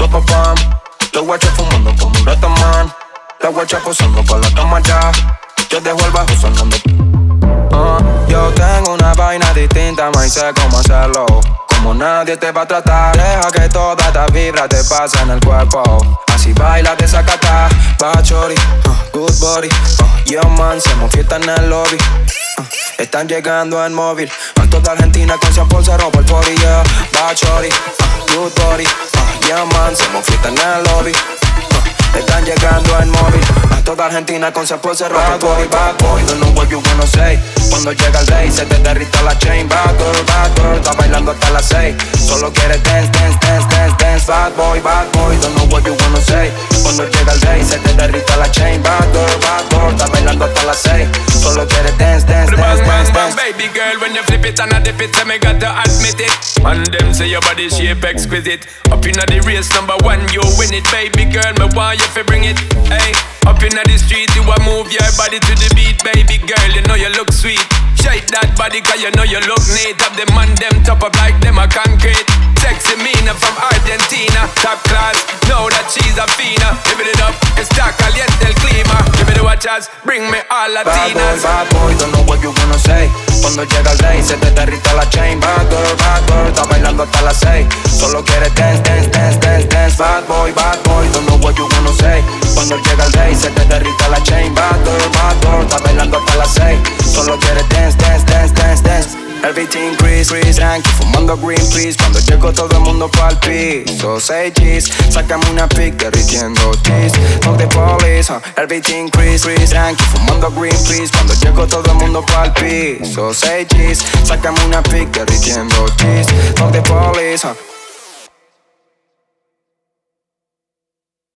pam. Los guachos fumando como un retamán. La guacha posando pa' la cama ya. Yo dejo el bajo sonando. Yo tengo una vaina distinta, ma, y sé cómo hacerlo. Como nadie te va a tratar. Deja que toda esta vibra te pase en el cuerpo. Así baila, te sacata. Bad shorty, good body. Yeah man, se fiesta en el lobby. Están llegando en móvil. A toda Argentina con Sean se rompe el party, yeah. Bad shorty, good body. Yeah man, se fiesta en el lobby. Están llegando en móvil. A toda Argentina con Sean se rompe el party. Bad boy, don't know what you wanna say. Cuando llega el day se te derrita la chain. Bad girl, está bailando hasta las 6. Solo quiere dance, dance, dance, dance, dance. Bad boy, don't know what you wanna say. Cuando llega el day se te derrita la chain. Bad girl, está bailando hasta las 6. Solo quiere dance, dance, dance, dance, dance. Baby girl, when you flip it and I dip it, so me gotta admit it. And them say your body shape exquisite. Up inna the race number 1, you win it. Baby girl, me want you fi bring it. Hey, up inna the street, you a move your body to the beat. Baby girl, you know you look sweet. Shake that body, cause you know you look neat. Have them on them top up like them a concrete. Sexy Mina from Argentina, top class, know that she's a fina. Give it up, está caliente el clima. Give me the watchers, bring me all Latinas. Bad boy, don't know what you wanna say. Cuando llega el day se te derrita la chain. Bad girl, está bailando hasta las 6. Solo quiere dance, dance, dance, dance, dance. Bad boy, don't know what you wanna say. Cuando llega el day se te derrita la chain. Bad girl, está bailando hasta las 6. Solo quiere dance, dance, dance, dance, dance. Everything Chris, Yankee, fumando green peas. Cuando llego todo el mundo pa'l piso. Say cheese, sácame una pic derritiendo cheese. Fuck the police, everything Chris, Yankee, fumando green peas. Cuando llego todo el mundo pa'l piso. Say cheese, sácame una pic derritiendo cheese. Fuck the police,